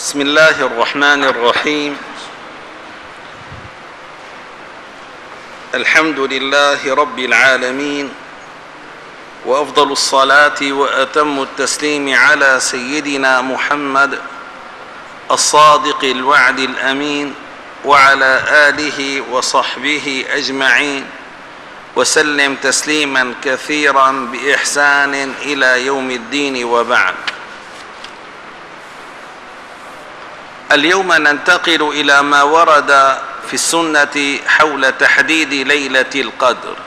بسم الله الرحمن الرحيم. الحمد لله رب العالمين، وأفضل الصلاة وأتم التسليم على سيدنا محمد الصادق الوعد الأمين، وعلى آله وصحبه أجمعين، وسلم تسليما كثيرا بإحسان إلى يوم الدين، وبعد. اليوم ننتقل إلى ما ورد في السنة حول تحديد ليلة القدر.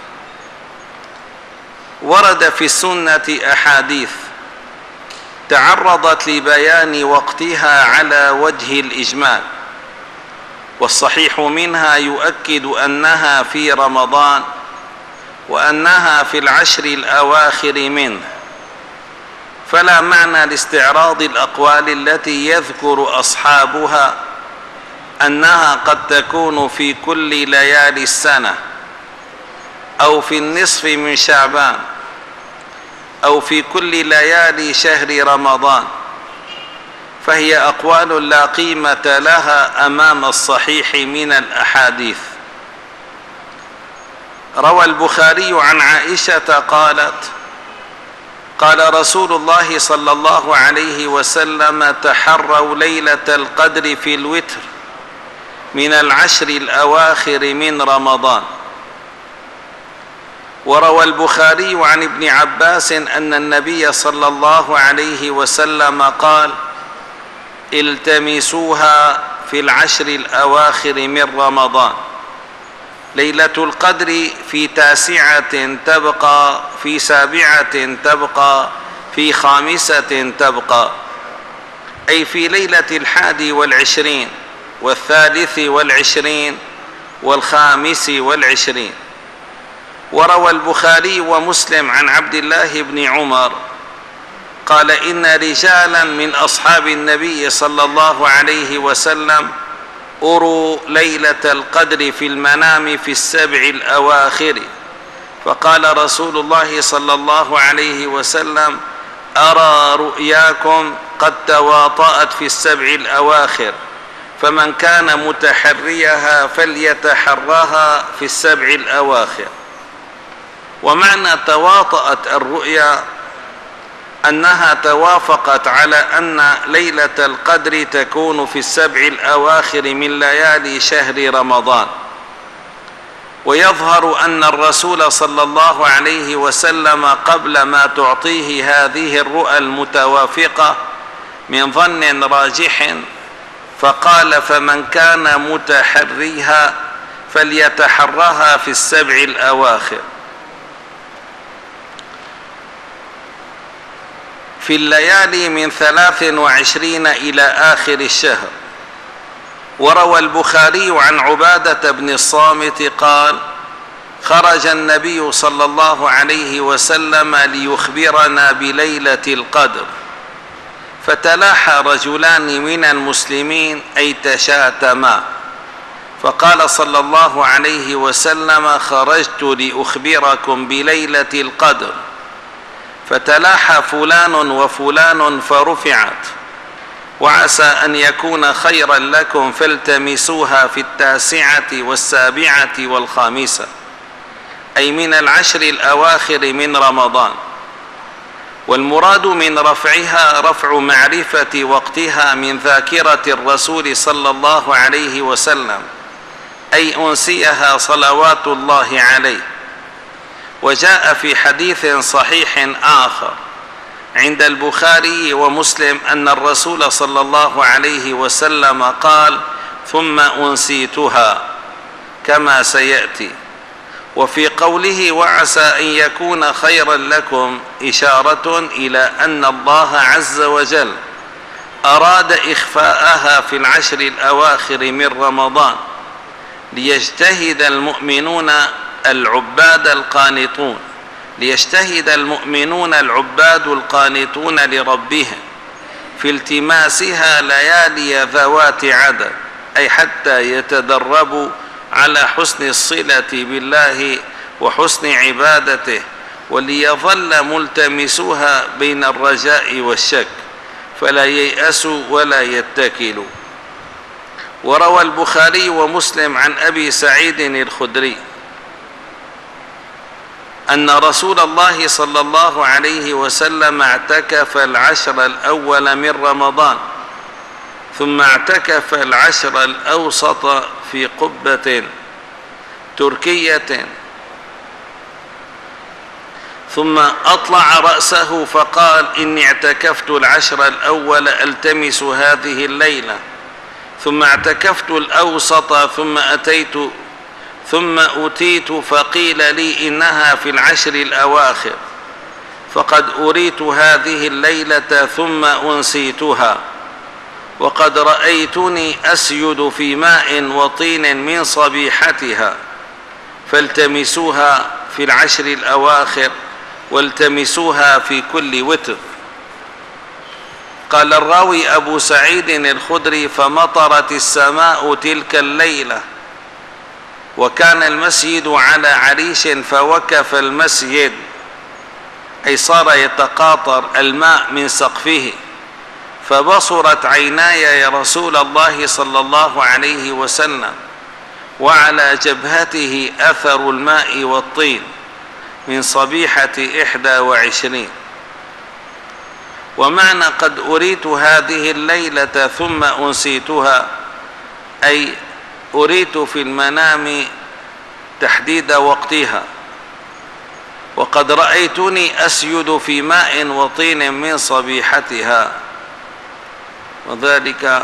ورد في السنة أحاديث تعرضت لبيان وقتها على وجه الإجمال، والصحيح منها يؤكد أنها في رمضان، وأنها في العشر الأواخر منه، فلا معنى لاستعراض الأقوال التي يذكر أصحابها أنها قد تكون في كل ليالي السنة، أو في النصف من شعبان، أو في كل ليالي شهر رمضان، فهي أقوال لا قيمة لها أمام الصحيح من الأحاديث. روى البخاري عن عائشة قالت: قال رسول الله صلى الله عليه وسلم: تحروا ليلة القدر في الوتر من العشر الأواخر من رمضان. وروى البخاري عن ابن عباس أن النبي صلى الله عليه وسلم قال: التمسوها في العشر الأواخر من رمضان. ليلة القدر في تاسعة تبقى، في سابعة تبقى، في خامسة تبقى، أي في ليلة 21 والثالث والعشرين. وروى البخاري ومسلم عن عبد الله بن عمر قال: إن رجالا من أصحاب النبي صلى الله عليه وسلم أروا ليلة القدر في المنام في السبع الأواخر، فقال رسول الله صلى الله عليه وسلم: أرى رؤياكم قد تواطأت في السبع الأواخر، فمن كان متحريها فليتحرها في السبع الأواخر. ومعنى تواطأت الرؤيا أنها توافقت على أن ليلة القدر تكون في السبع الأواخر من ليالي شهر رمضان. ويظهر أن الرسول صلى الله عليه وسلم قبل ما تعطيه هذه الرؤى المتوافقة من ظن راجح فقال: فمن كان متحريها فليتحرها في السبع الأواخر، في الليالي من 23 إلى آخر الشهر. وروى البخاري عن عبادة بن الصامت قال: خرج النبي صلى الله عليه وسلم ليخبرنا بليلة القدر، فتلاحى رجلان من المسلمين أي تشاتما، فقال صلى الله عليه وسلم: خرجت لأخبركم بليلة القدر، فتلاحى فلان وفلان فرفعت، وعسى أن يكون خيرا لكم فالتمسوها في 9 والسابعة والخامسة، أي من العشر الأواخر من رمضان. والمراد من رفعها رفع معرفة وقتها من ذاكرة الرسول صلى الله عليه وسلم، أي أنسيها صلوات الله عليه. وجاء في حديث صحيح آخر عند البخاري ومسلم أن الرسول صلى الله عليه وسلم قال: ثم أنسيتها، كما سيأتي. وفي قوله: وعسى أن يكون خيرا لكم، إشارة إلى أن الله عز وجل أراد إخفاءها في العشر الأواخر من رمضان ليجتهد المؤمنون العباد القانتون لربهم في التماسها ليالي ذوات عدد، أي حتى يتدربوا على حسن الصلة بالله وحسن عبادته، وليظل ملتمسوها بين الرجاء والشك، فلا ييأسوا ولا يتكلوا. وروى البخاري ومسلم عن أبي سعيد الخدري أن رسول الله صلى الله عليه وسلم اعتكف العشر الأول من رمضان، ثم اعتكف العشر الأوسط في قبة تركية، ثم أطلع رأسه فقال: إني اعتكفت العشر الأول ألتمس هذه الليلة، ثم اعتكفت الأوسط، ثم أتيت فقيل لي إنها في العشر الأواخر، فقد أريت هذه الليلة ثم أنسيتها، وقد رأيتني أسجد في ماء وطين من صبيحتها، فالتمسوها في العشر الأواخر والتمسوها في كل وتر. قال الراوي أبو سعيد الخدري: فمطرت السماء تلك الليلة، وكان المسجد على عريش، فوكف المسجد، أي صار يتقاطر الماء من سقفه، فبصرت عيناي يا رسول الله صلى الله عليه وسلم، وعلى جبهته أثر الماء والطين من صبيحة 21. ومعنى قد أريت هذه الليلة ثم أنسيتها، أي أريت في المنام تحديد وقتها، وقد رأيتني أسجد في ماء وطين من صبيحتها، وذلك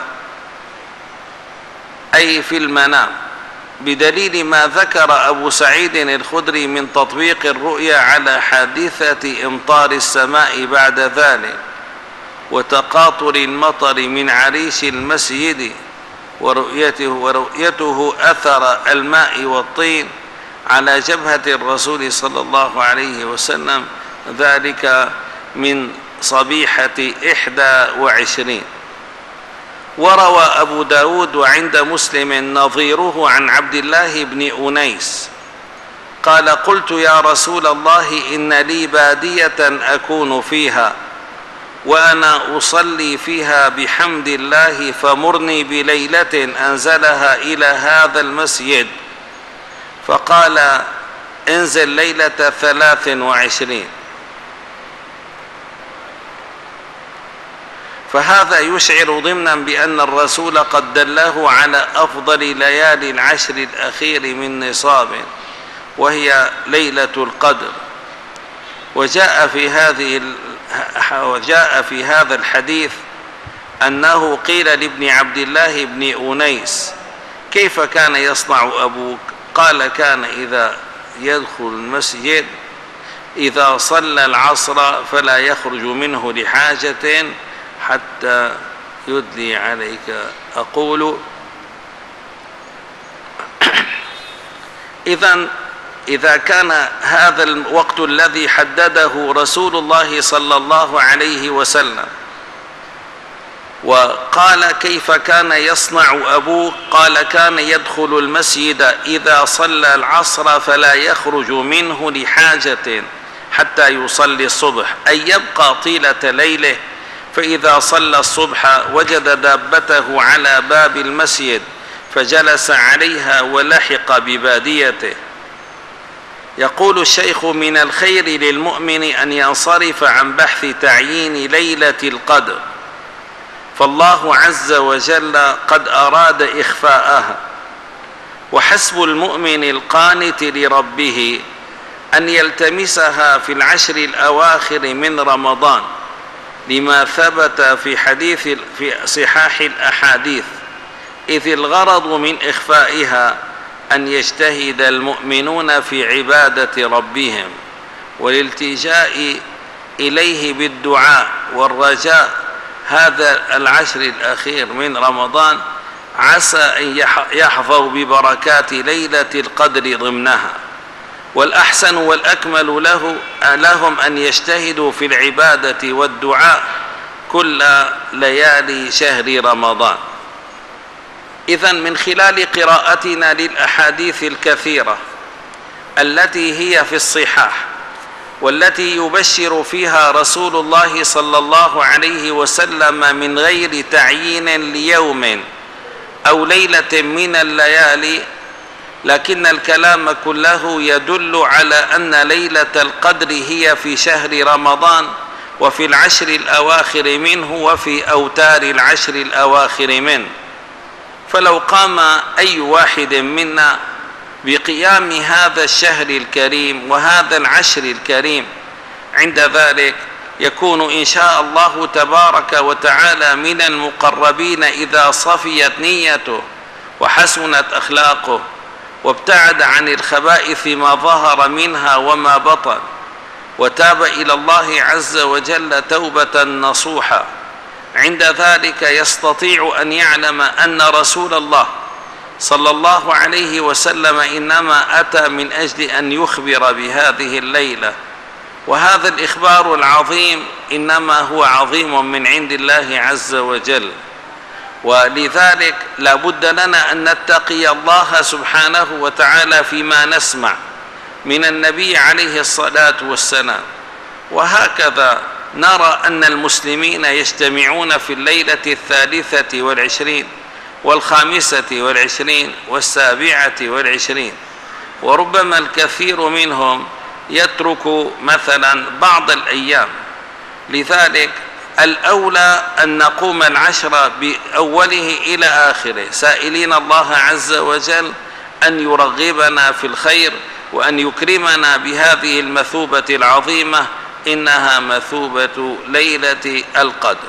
أي في المنام، بدليل ما ذكر أبو سعيد الخدري من تطبيق الرؤيا على حادثة إمطار السماء بعد ذلك، وتقاطر المطر من عريش المسجد، ورؤيته أثر الماء والطين على جبهة الرسول صلى الله عليه وسلم، ذلك من صبيحة 21. وروى أبو داود وعند مسلم نظيره عن عبد الله بن أنيس قال: قلت يا رسول الله إن لي بادية أكون فيها وأنا أصلي فيها بحمد الله، فمرني بليلة أنزلها إلى هذا المسجد. فقال: انزل ليلة 23. فهذا يشعر ضمنا بأن الرسول قد دله على أفضل ليالي العشر الأخير من نصاب، وهي ليلة القدر. وجاء في هذا الحديث أنه قيل لابن عبد الله بن أنيس: كيف كان يصنع أبوك؟ قال: كان إذا يدخل المسجد إذا صلى العصر فلا يخرج منه لحاجة حتى يدلي عليك. أقول إذا كان هذا الوقت الذي حدده رسول الله صلى الله عليه وسلم، وقال: كيف كان يصنع أبوك؟ قال: كان يدخل المسجد إذا صلى العصر فلا يخرج منه لحاجة حتى يصلي الصبح، أي يبقى طيلة ليله، فإذا صلى الصبح وجد دابته على باب المسجد فجلس عليها ولحق بباديته. يقول الشيخ: من الخير للمؤمن أن ينصرف عن بحث تعيين ليلة القدر، فالله عز وجل قد أراد إخفاءها، وحسب المؤمن القانت لربه أن يلتمسها في العشر الأواخر من رمضان، لما ثبت في صحاح الأحاديث، إذ الغرض من إخفائها أن يجتهد المؤمنون في عبادة ربهم والالتجاء إليه بالدعاء والرجاء. هذا العشر الأخير من رمضان عسى أن يحظوا ببركات ليلة القدر ضمنها، والأحسن والأكمل لهم أن يجتهدوا في العبادة والدعاء كل ليالي شهر رمضان. إذن من خلال قراءتنا للأحاديث الكثيرة التي هي في الصحاح والتي يبشر فيها رسول الله صلى الله عليه وسلم من غير تعيين ليوم أو ليلة من الليالي، لكن الكلام كله يدل على أن ليلة القدر هي في شهر رمضان وفي العشر الأواخر منه وفي أوتار العشر الأواخر منه. فلو قام أي واحد منا بقيام هذا الشهر الكريم وهذا العشر الكريم، عند ذلك يكون إن شاء الله تبارك وتعالى من المقربين إذا صفيت نيته وحسنت أخلاقه وابتعد عن الخبائث ما ظهر منها وما بطن، وتاب إلى الله عز وجل توبة نصوحا. عند ذلك يستطيع أن يعلم أن رسول الله صلى الله عليه وسلم إنما أتى من أجل أن يخبر بهذه الليلة، وهذا الإخبار العظيم إنما هو عظيم من عند الله عز وجل. ولذلك لا بد لنا أن نتقي الله سبحانه وتعالى فيما نسمع من النبي عليه الصلاة والسلام. وهكذا نرى أن المسلمين يجتمعون في الليلة 23 و25 و27، وربما الكثير منهم يترك مثلا بعض الأيام. لذلك الأولى أن نقوم العشر بأوله إلى آخره سائلين الله عز وجل أن يرغبنا في الخير وأن يكرمنا بهذه المثوبة العظيمة، إنها مثوبة ليلة القدر.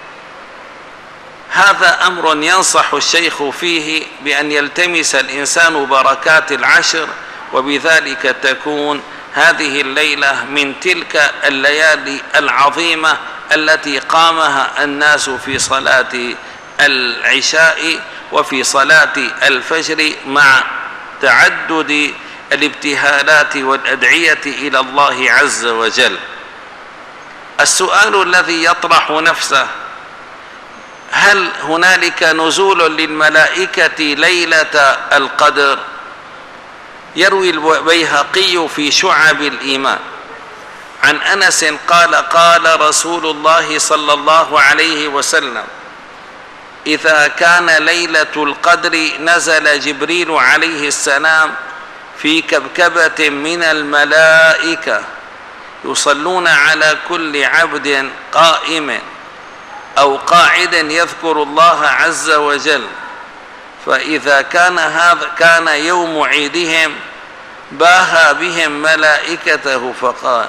هذا أمر ينصح الشيخ فيه بأن يلتمس الإنسان بركات العشر، وبذلك تكون هذه الليلة من تلك الليالي العظيمة التي قامها الناس في صلاة العشاء وفي صلاة الفجر مع تعدد الابتهالات والأدعية إلى الله عز وجل. السؤال الذي يطرح نفسه: هل هنالك نزول للملائكة ليلة القدر؟ يروي البيهقي في شعب الإيمان عن أنس قال: قال رسول الله صلى الله عليه وسلم: إذا كان ليلة القدر نزل جبريل عليه السلام في كبكبة من الملائكة يصلون على كل عبد قائم أو قاعد يذكر الله عز وجل، فإذا كان يوم عيدهم باهى بهم ملائكته فقال: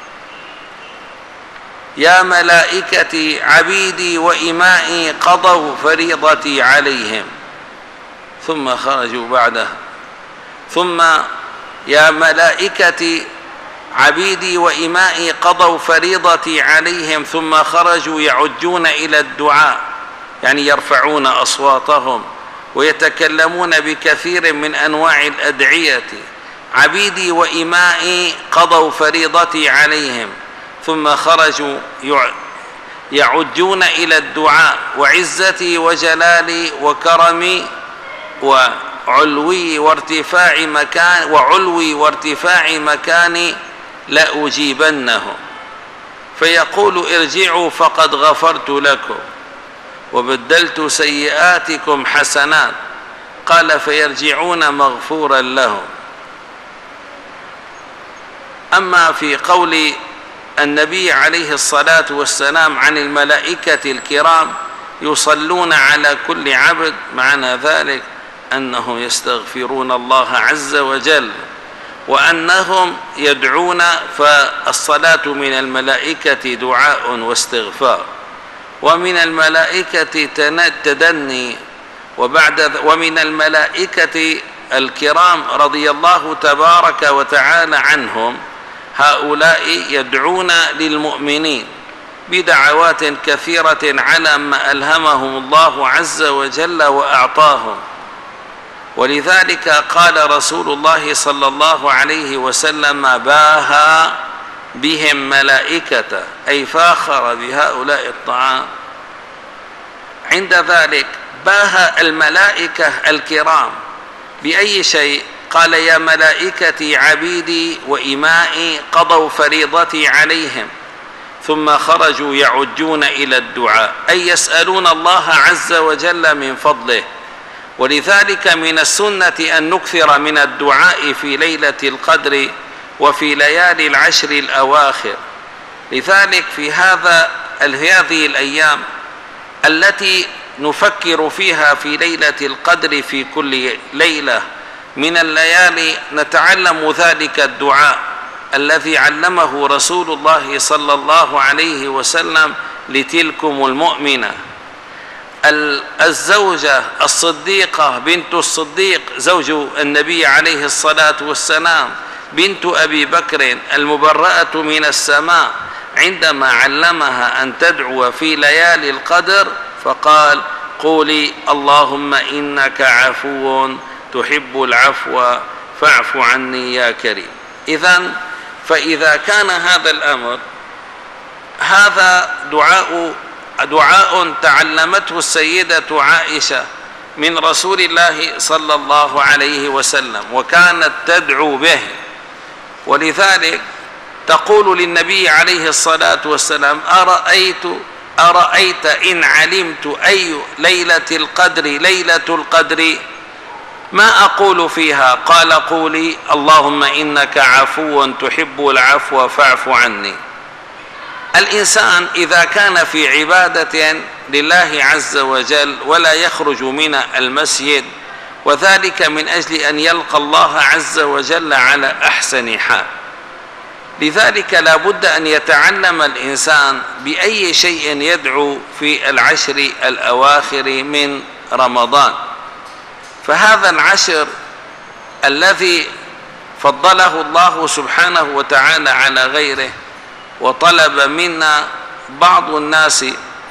يا ملائكتي عبيدي وإمائي قضوا فريضتي عليهم، ثم خرجوا بعدها. ثم يا ملائكتي عبيدي وإمائي قضوا فريضتي عليهم، ثم خرجوا يعجون إلى الدعاء، يعني يرفعون أصواتهم ويتكلمون بكثير من أنواع الأدعية. عبيدي وإمائي قضوا فريضتي عليهم، ثم خرجوا يعجون إلى الدعاء، وعزتي وجلالي وكرمي وعلوي وارتفاع مكاني لأجيبنهم، فيقول: ارجعوا فقد غفرت لكم وبدلت سيئاتكم حسنات. قال: فيرجعون مغفورا لهم. أما في قول النبي عليه الصلاة والسلام عن الملائكة الكرام يصلون على كل عبد، معنى ذلك أنهم يستغفرون الله عز وجل وأنهم يدعون، فالصلاة من الملائكة دعاء واستغفار، ومن الملائكة تدني، ومن الملائكة الكرام رضي الله تبارك وتعالى عنهم هؤلاء يدعون للمؤمنين بدعوات كثيرة على ما ألهمهم الله عز وجل وأعطاهم. ولذلك قال رسول الله صلى الله عليه وسلم: باهى بهم ملائكة، أي فاخر بهؤلاء الطعام. عند ذلك باهى الملائكة الكرام بأي شيء؟ قال يا ملائكتي عبيدي وإمائي قضوا فريضتي عليهم ثم خرجوا يعجون إلى الدعاء، أي يسألون الله عز وجل من فضله. ولذلك من السنة أن نكثر من الدعاء في ليلة القدر وفي ليالي العشر الأواخر. لذلك في هذه الأيام التي نفكر فيها في ليلة القدر في كل ليلة من الليالي نتعلم ذلك الدعاء الذي علمه رسول الله صلى الله عليه وسلم لتلكم المؤمنة. الزوجة الصديقة بنت الصديق زوج النبي عليه الصلاة والسلام بنت أبي بكر المبرأة من السماء عندما علمها أن تدعو في ليالي القدر فقال قولي اللهم إنك عفو تحب العفو فاعف عني يا كريم. فإذا كان هذا الأمر هذا دعاء تعلمته السيدة عائشة من رسول الله صلى الله عليه وسلم وكانت تدعو به، ولذلك تقول للنبي عليه الصلاة والسلام أرأيت إن علمت أي ليلة القدر ما أقول فيها؟ قال قولي اللهم إنك عفو تحب العفو فاعف عني. الإنسان إذا كان في عبادة لله عز وجل ولا يخرج من المسجد وذلك من أجل أن يلقى الله عز وجل على أحسن حال، لذلك لا بد أن يتعلم الإنسان بأي شيء يدعو في العشر الأواخر من رمضان. فهذا العشر الذي فضله الله سبحانه وتعالى على غيره وطلب منا بعض الناس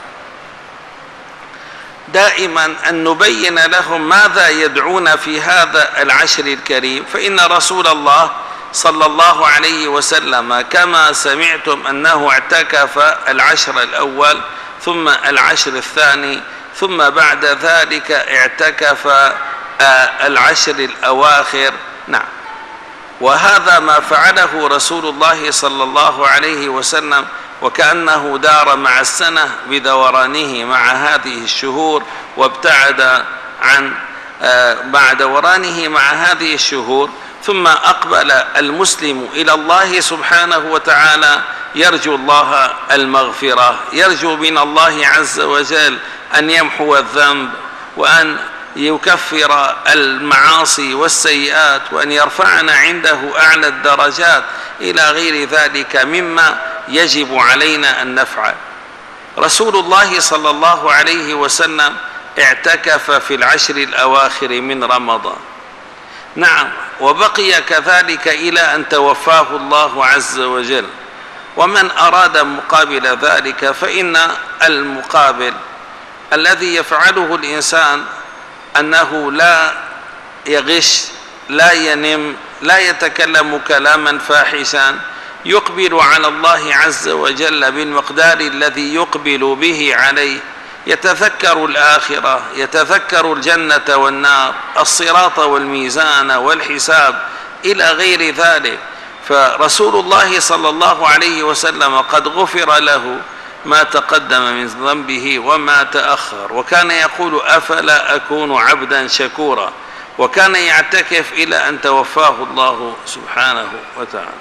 دائما أن نبين لهم ماذا يدعون في هذا العشر الكريم، فإن رسول الله صلى الله عليه وسلم كما سمعتم أنه اعتكف العشر الأول ثم العشر الثاني ثم بعد ذلك اعتكف العشر الأواخر. نعم، وهذا ما فعله رسول الله صلى الله عليه وسلم، وكأنه دار مع السنة بدورانه مع هذه الشهور وابتعد عن مع دورانه مع هذه الشهور، ثم أقبل المسلم إلى الله سبحانه وتعالى يرجو الله المغفرة، يرجو من الله عز وجل أن يمحو الذنب وأن يكفر المعاصي والسيئات وأن يرفعنا عنده أعلى الدرجات إلى غير ذلك مما يجب علينا أن نفعل. رسول الله صلى الله عليه وسلم اعتكف في العشر الأواخر من رمضان، نعم، وبقي كذلك إلى أن توفاه الله عز وجل. ومن أراد مقابل ذلك فإن المقابل الذي يفعله الإنسان أنه لا يغش، لا ينم، لا يتكلم كلاما فاحشا، يقبل على الله عز وجل بالمقدار الذي يقبل به عليه، يتذكر الآخرة، يتذكر الجنة والنار، الصراط والميزان والحساب إلى غير ذلك. فرسول الله صلى الله عليه وسلم قد غفر له ما تقدم من ذنبه وما تأخر، وكان يقول أفلا أكون عبدا شكورا، وكان يعتكف إلى أن توفاه الله سبحانه وتعالى.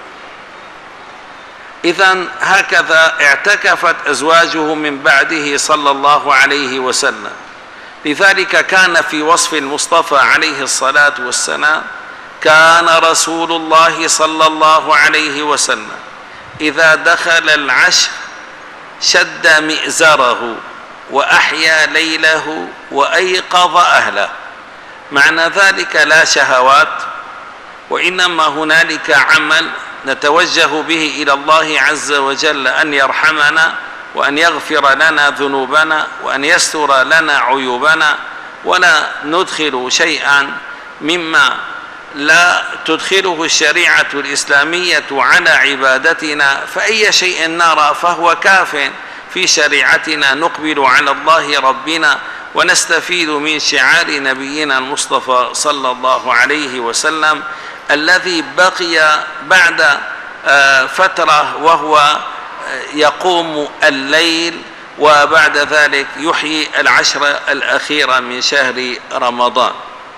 إذن هكذا اعتكفت أزواجه من بعده صلى الله عليه وسلم. لذلك كان في وصف المصطفى عليه الصلاة والسلام كان رسول الله صلى الله عليه وسلم إذا دخل العشر شد مئزره وأحيا ليله وأيقظ أهله. معنى ذلك لا شهوات، وإنما هنالك عمل نتوجه به إلى الله عز وجل أن يرحمنا وأن يغفر لنا ذنوبنا وأن يستر لنا عيوبنا، ولا ندخل شيئا مما لا تدخله الشريعة الإسلامية على عبادتنا، فأي شيء نرى فهو كاف في شريعتنا، نقبل على الله ربنا ونستفيد من شعار نبينا المصطفى صلى الله عليه وسلم الذي بقي بعد فترة وهو يقوم الليل، وبعد ذلك يحيي العشر الأخيرة من شهر رمضان.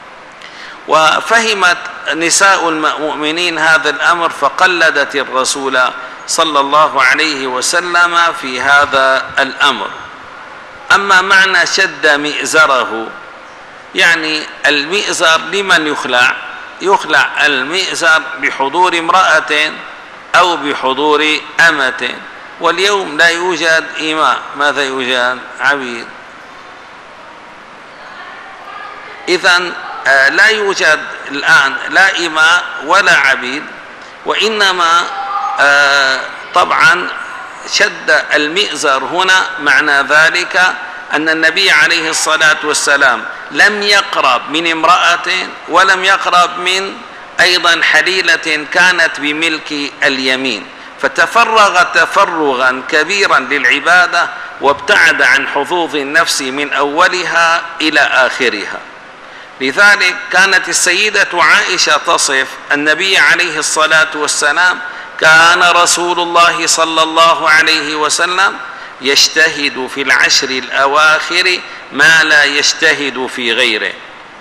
وفهمت نساء المؤمنين هذا الأمر فقلدت الرسول صلى الله عليه وسلم في هذا الأمر. أما معنى شد مئزره، يعني المئزر لمن يخلع؟ يخلع المئزر بحضور امرأة أو بحضور أمة، واليوم لا يوجد إماء، ماذا يوجد؟ عبيد. إذن لا يوجد الآن لا إماء ولا عبيد، وإنما طبعا شد المئزر هنا معنى ذلك أن النبي عليه الصلاة والسلام لم يقرب من امرأة ولم يقرب من أيضا حليلة كانت بملك اليمين، فتفرغ تفرغا كبيرا للعبادة وابتعد عن حظوظ النفس من أولها إلى آخرها. لذلك كانت السيدة عائشة تصف النبي عليه الصلاة والسلام: كان رسول الله صلى الله عليه وسلم يجتهد في العشر الأواخر ما لا يجتهد في غيره.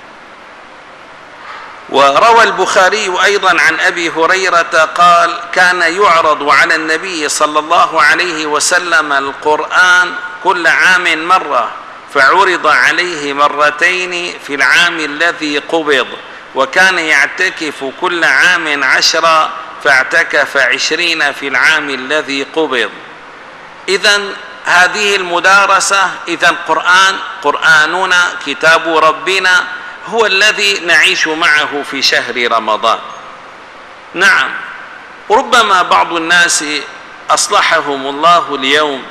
وروى البخاري أيضا عن أبي هريرة قال: كان يعرض على النبي صلى الله عليه وسلم القرآن كل عام مرة، فعرض عليه مرتين في العام الذي قبض، وكان يعتكف كل عام 10 فاعتكف 20 في العام الذي قبض. إذن هذه المدارسة، إذن قرآننا كتاب ربنا هو الذي نعيش معه في شهر رمضان. نعم، ربما بعض الناس أصلحهم الله اليوم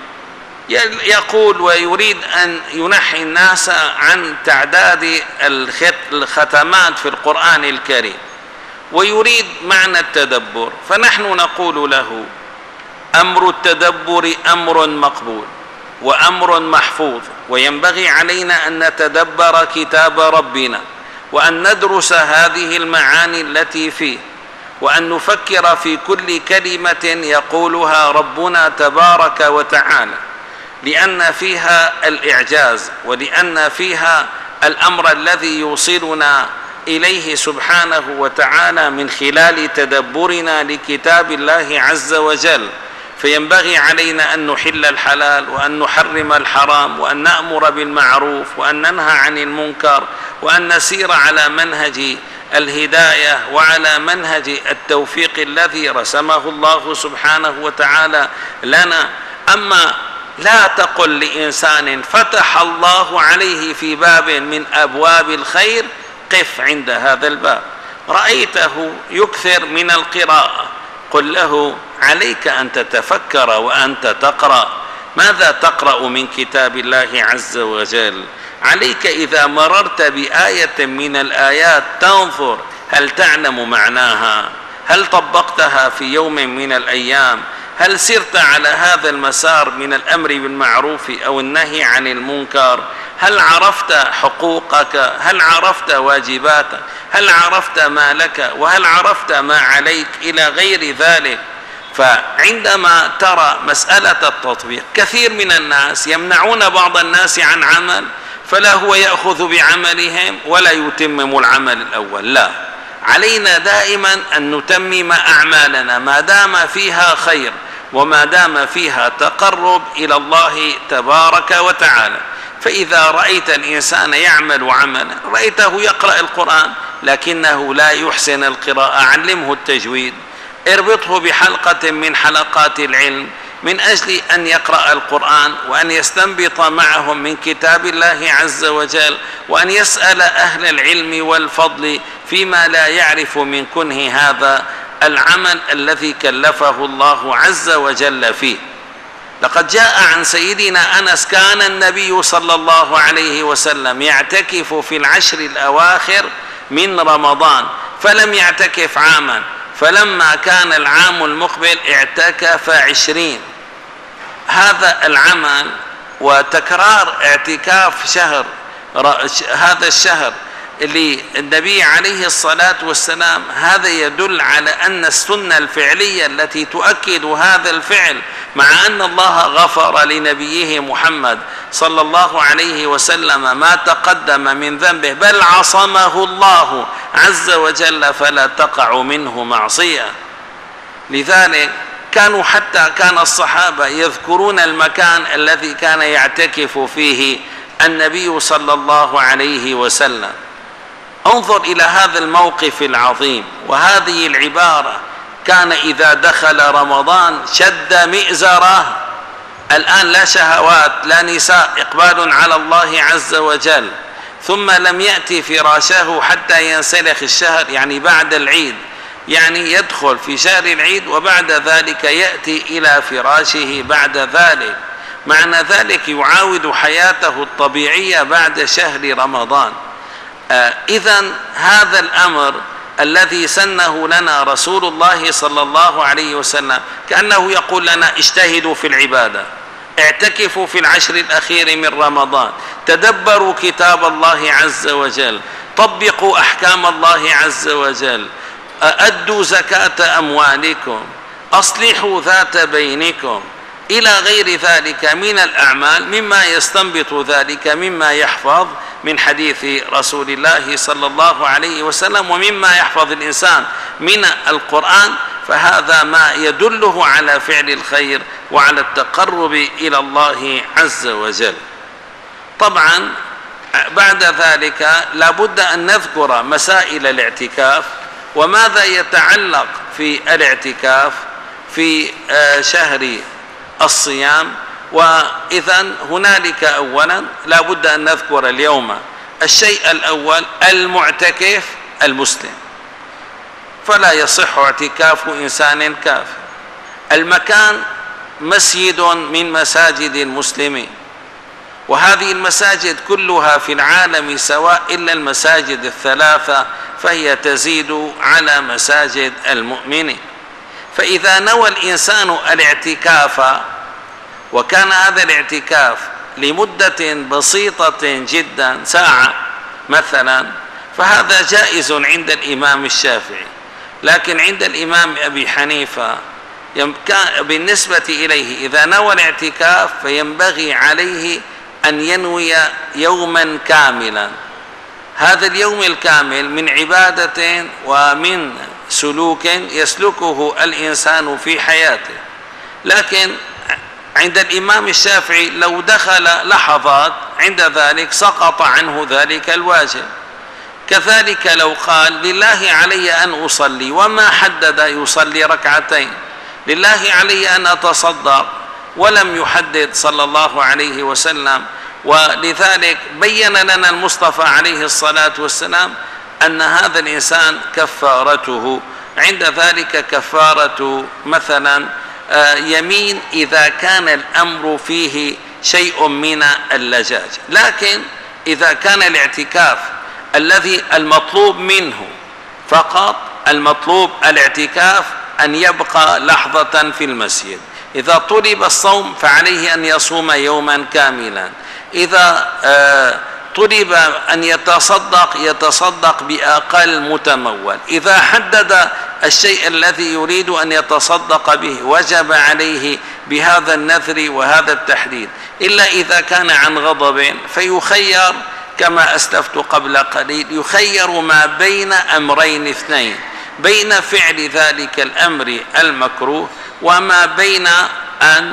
يقول ويريد أن ينحي الناس عن تعداد الختمات في القرآن الكريم، ويريد معنى التدبر، فنحن نقول له: أمر التدبر أمر مقبول وأمر محفوظ، وينبغي علينا أن نتدبر كتاب ربنا وأن ندرس هذه المعاني التي فيه، وأن نفكر في كل كلمة يقولها ربنا تبارك وتعالى، لأن فيها الإعجاز، ولأن فيها الأمر الذي يوصلنا إليه سبحانه وتعالى من خلال تدبرنا لكتاب الله عز وجل. فينبغي علينا أن نحل الحلال وأن نحرم الحرام، وأن نأمر بالمعروف وأن ننهى عن المنكر، وأن نسير على منهج الهداية وعلى منهج التوفيق الذي رسمه الله سبحانه وتعالى لنا. أما لا تقل لإنسان فتح الله عليه في باب من أبواب الخير قف عند هذا الباب، رأيته يكثر من القراءة، قل له: عليك أن تتفكر وأنت تقرأ. ماذا تقرأ من كتاب الله عز وجل؟ عليك إذا مررت بآية من الآيات تنظر هل تعلم معناها، هل طبقتها في يوم من الأيام، هل سرت على هذا المسار من الأمر بالمعروف أو النهي عن المنكر، هل عرفت حقوقك، هل عرفت واجباتك، هل عرفت ما لك وهل عرفت ما عليك إلى غير ذلك. فعندما ترى مسألة التطبيق، كثير من الناس يمنعون بعض الناس عن عمل، فلا هو يأخذ بعملهم ولا يتمم العمل الأول. لا، علينا دائما أن نتمم أعمالنا ما دام فيها خير وما دام فيها تقرب إلى الله تبارك وتعالى. فإذا رأيت الإنسان يعمل عملا، رأيته يقرأ القرآن لكنه لا يحسن القراءة، علمه التجويد، اربطه بحلقة من حلقات العلم من أجل أن يقرأ القرآن وأن يستنبط معهم من كتاب الله عز وجل، وأن يسأل أهل العلم والفضل فيما لا يعرف من كنه هذا العمل الذي كلفه الله عز وجل فيه. لقد جاء عن سيدنا أنس: كان النبي صلى الله عليه وسلم يعتكف في العشر الأواخر من رمضان، فلم يعتكف عاما، فلما كان العام المقبل اعتكف 20. هذا العمل وتكرار اعتكاف شهر هذا الشهر للنبي عليه الصلاة والسلام، هذا يدل على أن السنة الفعلية التي تؤكد هذا الفعل، مع أن الله غفر لنبيه محمد صلى الله عليه وسلم ما تقدم من ذنبه، بل عصمه الله عز وجل فلا تقع منه معصية. لذلك كان الصحابة يذكرون المكان الذي كان يعتكف فيه النبي صلى الله عليه وسلم. انظر إلى هذا الموقف العظيم وهذه العبارة: كان إذا دخل رمضان شد مئزره. الآن لا شهوات، لا نساء، إقبال على الله عز وجل. ثم لم يأتي فراشه حتى ينسلخ الشهر، يعني بعد العيد، يعني يدخل في شهر العيد وبعد ذلك يأتي إلى فراشه بعد ذلك. معنى ذلك يعاود حياته الطبيعية بعد شهر رمضان. إذن هذا الأمر الذي سنه لنا رسول الله صلى الله عليه وسلم كأنه يقول لنا: اجتهدوا في العبادة، اعتكفوا في العشر الأخير من رمضان، تدبروا كتاب الله عز وجل، طبقوا أحكام الله عز وجل، أدوا زكاة أموالكم، أصلحوا ذات بينكم، إلى غير ذلك من الأعمال، مما يستنبط ذلك مما يحفظ من حديث رسول الله صلى الله عليه وسلم، ومما يحفظ الإنسان من القرآن، فهذا ما يدله على فعل الخير وعلى التقرب إلى الله عز وجل. طبعا بعد ذلك لا بد أن نذكر مسائل الاعتكاف وماذا يتعلق في الاعتكاف في شهر الصيام. وإذن هنالك أولا لا بد أن نذكر اليوم الشيء الأول: المعتكف المسلم، فلا يصح اعتكاف إنسان كافر. المكان مسجد من مساجد المسلمين، وهذه المساجد كلها في العالم سواء إلا المساجد الثلاثة، فهي تزيد على مساجد المؤمنين. فإذا نوى الإنسان الاعتكاف وكان هذا الاعتكاف لمدة بسيطة جدا، ساعة مثلا، فهذا جائز عند الإمام الشافعي. لكن عند الإمام أبي حنيفة بالنسبة إليه إذا نوى الاعتكاف فينبغي عليه أن ينوي يوما كاملا. هذا اليوم الكامل من عبادة ومن سلوك يسلكه الإنسان في حياته. لكن عند الإمام الشافعي لو دخل لحظات عند ذلك سقط عنه ذلك الواجب. كذلك لو قال: لله علي أن أصلي، وما حدد يصلي ركعتين، لله علي أن أتصدق، ولم يحدد صلى الله عليه وسلم. ولذلك بين لنا المصطفى عليه الصلاة والسلام أن هذا الإنسان كفارته عند ذلك كفارة مثلا يمين إذا كان الأمر فيه شيء من اللجاج. لكن إذا كان الاعتكاف الذي المطلوب منه فقط المطلوب الاعتكاف أن يبقى لحظة في المسجد، إذا طلب الصوم فعليه أن يصوم يوما كاملا، إذا طلب أن يتصدق بأقل متمول، إذا حدد الشيء الذي يريد أن يتصدق به وجب عليه بهذا النذر وهذا التحديد. إلا إذا كان عن غضب فيخير كما أسلفت قبل قليل، يخير ما بين أمرين اثنين: بين فعل ذلك الأمر المكروه وما بين أن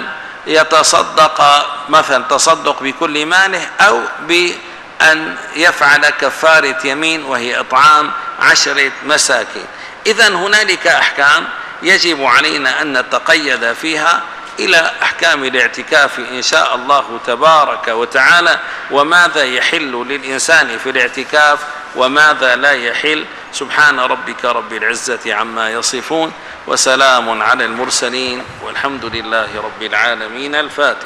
يتصدق مثلا تصدق بكل ماله، أو بأن يفعل كفارة يمين وهي إطعام 10 مساكين. إذن هنالك أحكام يجب علينا أن نتقيد فيها إلى أحكام الاعتكاف إن شاء الله تبارك وتعالى، وماذا يحل للإنسان في الاعتكاف وماذا لا يحل. سبحان ربك رب العزة عما يصفون، وسلام على المرسلين، والحمد لله رب العالمين. الفاتحة.